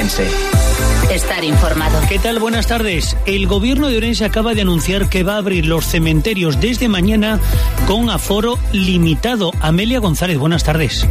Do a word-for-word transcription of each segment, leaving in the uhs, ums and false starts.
Ourense. Estar informado. ¿Qué tal? Buenas tardes. El gobierno de Ourense acaba de anunciar que va a abrir los cementerios desde mañana con aforo limitado. Amelia González, buenas tardes.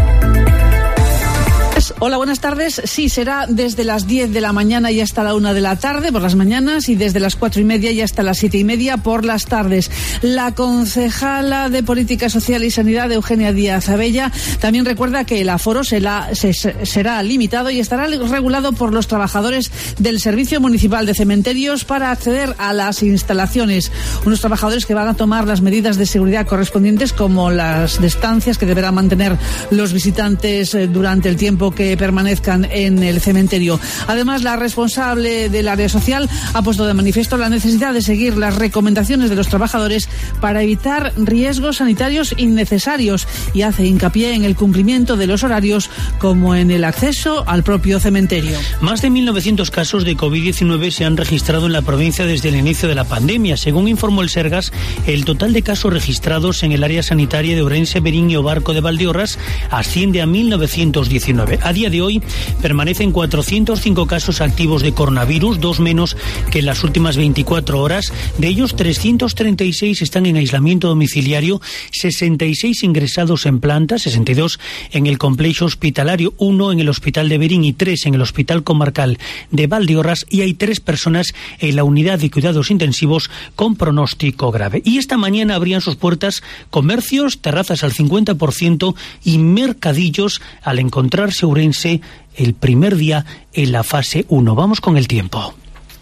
Hola, buenas tardes. Sí, será desde las diez de la mañana y hasta la una de la tarde por las mañanas y desde las cuatro y media y hasta las siete y media por las tardes. La concejala de Política Social y Sanidad, Eugenia Díaz Abella, también recuerda que el aforo será, se, será limitado y estará regulado por los trabajadores del Servicio Municipal de Cementerios para acceder a las instalaciones. Unos trabajadores que van a tomar las medidas de seguridad correspondientes, como las distancias que deberán mantener los visitantes durante el tiempo que permanezcan en el cementerio. Además, la responsable del área social ha puesto de manifiesto la necesidad de seguir las recomendaciones de los trabajadores para evitar riesgos sanitarios innecesarios y hace hincapié en el cumplimiento de los horarios como en el acceso al propio cementerio. Más de mil novecientos casos de covid diecinueve se han registrado en la provincia desde el inicio de la pandemia. Según informó el Sergas, el total de casos registrados en el área sanitaria de Ourense, Verín y Obarco de Valdeorras asciende a mil novecientos diecinueve. A día de hoy permanecen cuatrocientos cinco casos activos de coronavirus, dos menos que en las últimas veinticuatro horas. De ellos, trescientos treinta y seis están en aislamiento domiciliario, sesenta y seis ingresados en planta, sesenta y dos en el complejo hospitalario, uno en el hospital de Verín y tres en el hospital comarcal de Valdeorras, y hay tres personas en la unidad de cuidados intensivos con pronóstico grave. Y esta mañana abrían sus puertas comercios, terrazas al cincuenta por ciento y mercadillos al encontrarse Ourense el primer día en la fase uno. Vamos con el tiempo.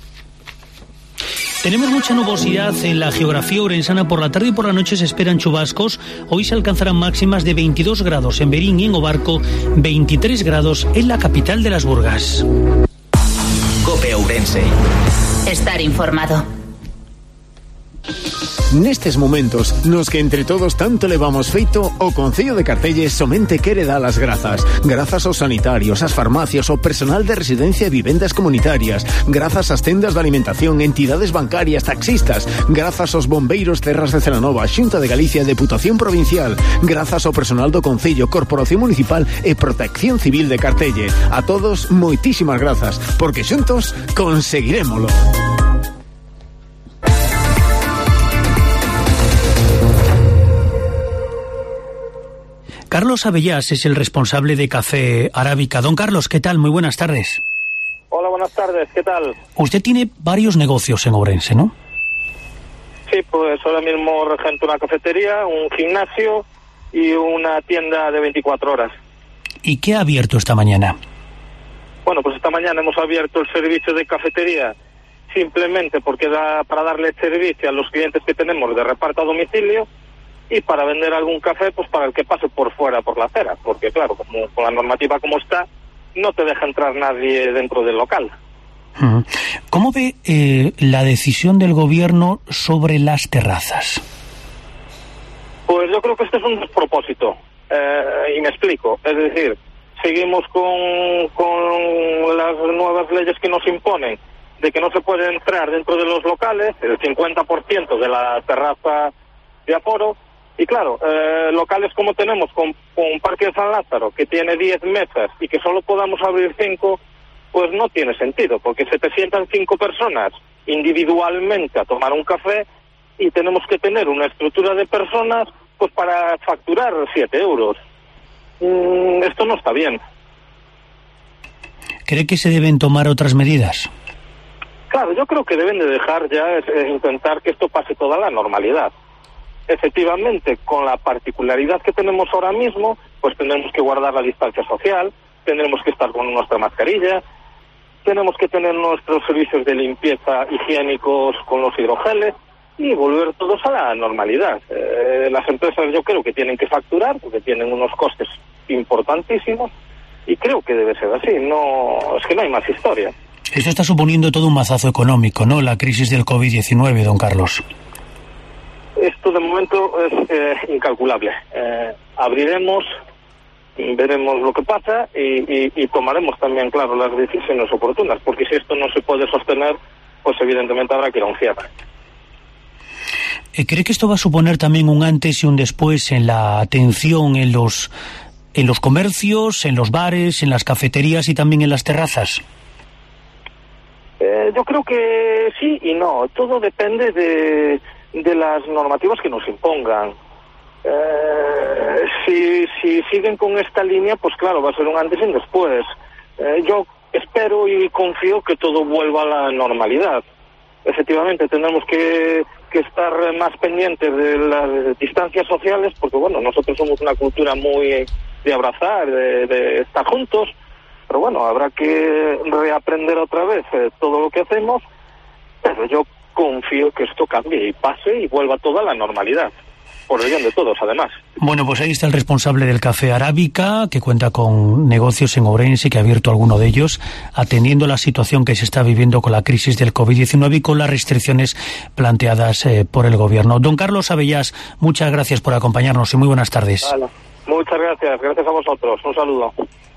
Tenemos mucha nubosidad en la geografía orensana. Por la tarde y por la noche se esperan chubascos. Hoy se alcanzarán máximas de veintidós grados en Verín y en Obarco, veintitrés grados en la capital de las Burgas. Cope Ourense. Estar informado. Nestes momentos nos que entre todos tanto levamos feito, o Concello de Cartelles somente quere dar as grazas. Grazas aos sanitarios, ás farmacias, ao personal de residencia e vivendas comunitarias, grazas ás tendas de alimentación, entidades bancarias, taxistas, grazas aos bombeiros Terras de Celanova, Xunta de Galicia e Deputación Provincial, grazas ao personal do Concello, Corporación Municipal e Protección Civil de Cartelle. A todos, moitísimas grazas, porque xuntos conseguirémolo. Carlos Abellás es el responsable de Café Arábica. Don Carlos, ¿qué tal? Muy buenas tardes. Hola, buenas tardes, ¿qué tal? Usted tiene varios negocios en Ourense, ¿no? Sí, pues ahora mismo regento una cafetería, un gimnasio y una tienda de veinticuatro horas. ¿Y qué ha abierto esta mañana? Bueno, pues esta mañana hemos abierto el servicio de cafetería simplemente porque da para darle servicio a los clientes que tenemos de reparto a domicilio, y para vender algún café, pues para el que pase por fuera, por la acera, porque claro, como con la normativa como está, no te deja entrar nadie dentro del local. ¿Cómo ve eh, la decisión del gobierno sobre las terrazas? Pues yo creo que este es un despropósito, eh, y me explico. Es decir, seguimos con, con las nuevas leyes que nos imponen de que no se puede entrar dentro de los locales, el cincuenta por ciento de la terraza de aforo. Y claro, eh, locales como tenemos con, con Parque de San Lázaro, que tiene diez mesas y que solo podamos abrir cinco, pues no tiene sentido, porque se te sientan cinco personas individualmente a tomar un café y tenemos que tener una estructura de personas pues para facturar siete euros. Mm, esto no está bien. ¿Cree que se deben tomar otras medidas? Claro, yo creo que deben de dejar ya eh, intentar que esto pase toda la normalidad. Efectivamente, con la particularidad que tenemos ahora mismo, pues tendremos que guardar la distancia social, tendremos que estar con nuestra mascarilla, tenemos que tener nuestros servicios de limpieza higiénicos con los hidrogeles y volver todos a la normalidad. Eh, las empresas yo creo que tienen que facturar porque tienen unos costes importantísimos y creo que debe ser así. No, es que no hay más historia. Esto está suponiendo todo un mazazo económico, ¿no? La crisis del covid diecinueve, don Carlos. Esto de momento es eh, incalculable. Eh, abriremos, veremos lo que pasa y, y, y tomaremos también, claro, las decisiones oportunas, porque si esto no se puede sostener, pues evidentemente habrá que ir a un cierre. ¿Cree que esto va a suponer también un antes y un después en la atención en los en los comercios, en los bares, en las cafeterías y también en las terrazas? Eh, yo creo que sí y no. Todo depende de, de las normativas que nos impongan. Eh, si, si siguen con esta línea, pues claro, va a ser un antes y un después. Eh, yo espero y confío que todo vuelva a la normalidad. Efectivamente, tenemos que, que estar más pendientes de las distancias sociales, porque bueno, nosotros somos una cultura muy de abrazar, de, de estar juntos, pero bueno, habrá que reaprender otra vez eh, todo lo que hacemos, pero yo confío que esto cambie y pase y vuelva toda a la normalidad. Por el bien de todos, además. Bueno, pues ahí está el responsable del Café Arábica, que cuenta con negocios en Ourense, que ha abierto alguno de ellos, atendiendo la situación que se está viviendo con la crisis del covid diecinueve y con las restricciones planteadas eh, por el gobierno. Don Carlos Abellás, muchas gracias por acompañarnos y muy buenas tardes. Vale. Muchas gracias, gracias a vosotros. Un saludo.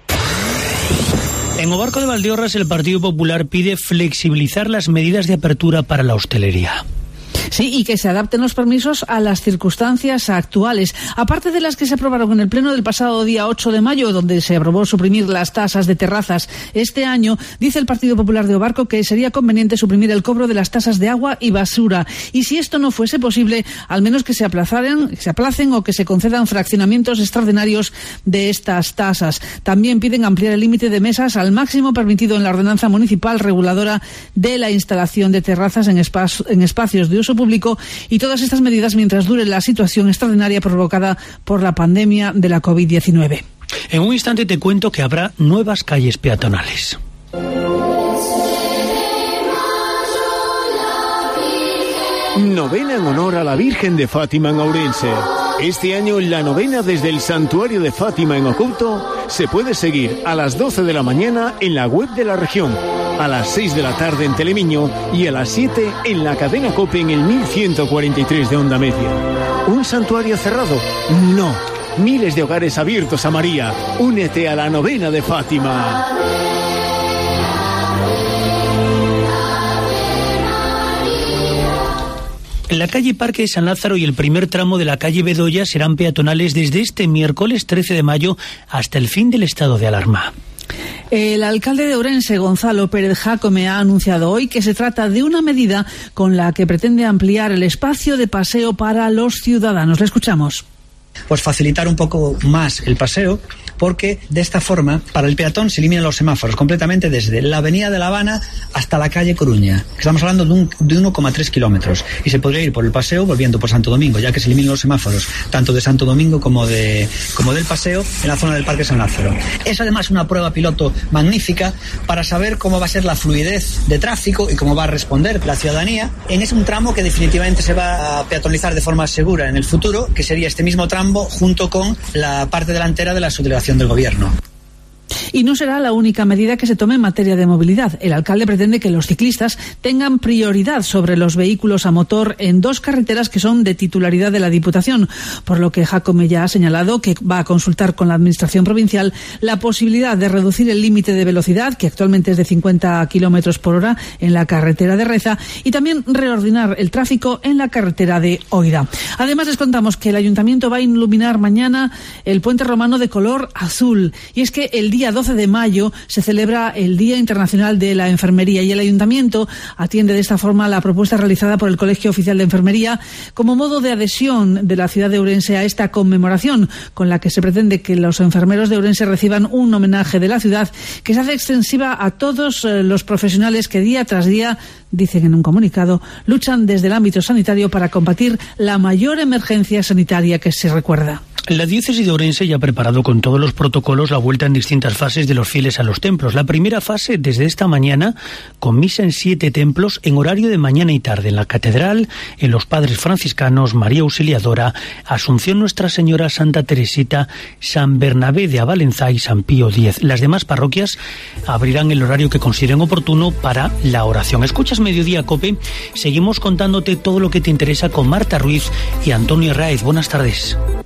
En Obarco de Valdeorras, el Partido Popular pide flexibilizar las medidas de apertura para la hostelería. Sí, y que se adapten los permisos a las circunstancias actuales. Aparte de las que se aprobaron en el pleno del pasado día ocho de mayo, donde se aprobó suprimir las tasas de terrazas este año, dice el Partido Popular de Obarco que sería conveniente suprimir el cobro de las tasas de agua y basura. Y si esto no fuese posible, al menos que se aplazaren, se aplacen o que se concedan fraccionamientos extraordinarios de estas tasas. También piden ampliar el límite de mesas al máximo permitido en la ordenanza municipal reguladora de la instalación de terrazas en, espa- en espacios de uso público, y todas estas medidas mientras dure la situación extraordinaria provocada por la pandemia de la covid diecinueve. En un instante te cuento que habrá nuevas calles peatonales. Novena en honor a la Virgen de Fátima en Ourense. Este año la novena desde el Santuario de Fátima en Oculto se puede seguir a las doce de la mañana en la web de la región, a las seis de la tarde en Telemiño y a las siete en la cadena COPE en el mil ciento cuarenta y tres de Onda Media. ¿Un santuario cerrado? No. Miles de hogares abiertos a María. Únete a la novena de Fátima. La calle Parque de San Lázaro y el primer tramo de la calle Bedoya serán peatonales desde este miércoles trece de mayo hasta el fin del estado de alarma. El alcalde de Ourense, Gonzalo Pérez Jácome, ha anunciado hoy que se trata de una medida con la que pretende ampliar el espacio de paseo para los ciudadanos. Le escuchamos. Pues facilitar un poco más el paseo, porque de esta forma para el peatón se eliminan los semáforos completamente desde la avenida de La Habana hasta la calle Coruña. Estamos hablando de, un, de uno coma tres kilómetros y se podría ir por el paseo volviendo por Santo Domingo, ya que se eliminan los semáforos tanto de Santo Domingo como, de, como del paseo en la zona del Parque San Lázaro. Es además una prueba piloto magnífica para saber cómo va a ser la fluidez de tráfico y cómo va a responder la ciudadanía en ese un tramo que definitivamente se va a peatonalizar de forma segura en el futuro, que sería este mismo tramo junto con la parte delantera de la subdelegación del gobierno. Y no será la única medida que se tome en materia de movilidad. El alcalde pretende que los ciclistas tengan prioridad sobre los vehículos a motor en dos carreteras que son de titularidad de la Diputación, por lo que Jácome ya ha señalado que va a consultar con la Administración provincial la posibilidad de reducir el límite de velocidad, que actualmente es de cincuenta kilómetros por hora en la carretera de Reza, y también reordenar el tráfico en la carretera de Oira. Además, les contamos que el Ayuntamiento va a iluminar mañana el puente romano de color azul, y es que el día doce de mayo se celebra el Día Internacional de la Enfermería y el Ayuntamiento atiende de esta forma la propuesta realizada por el Colegio Oficial de Enfermería como modo de adhesión de la ciudad de Ourense a esta conmemoración, con la que se pretende que los enfermeros de Ourense reciban un homenaje de la ciudad que se hace extensiva a todos los profesionales que día tras día, dicen en un comunicado, luchan desde el ámbito sanitario para combatir la mayor emergencia sanitaria que se recuerda. La diócesis de Ourense ya ha preparado con todos los protocolos la vuelta en distintas fases de los fieles a los templos. La primera fase desde esta mañana, con misa en siete templos en horario de mañana y tarde, en la Catedral, en los Padres Franciscanos, María Auxiliadora, Asunción Nuestra Señora, Santa Teresita, San Bernabé de Avalenzá y San Pío X. Las demás parroquias abrirán el horario que consideren oportuno para la oración. Escuchas Mediodía COPE, seguimos contándote todo lo que te interesa con Marta Ruiz y Antonio Herráez. Buenas tardes.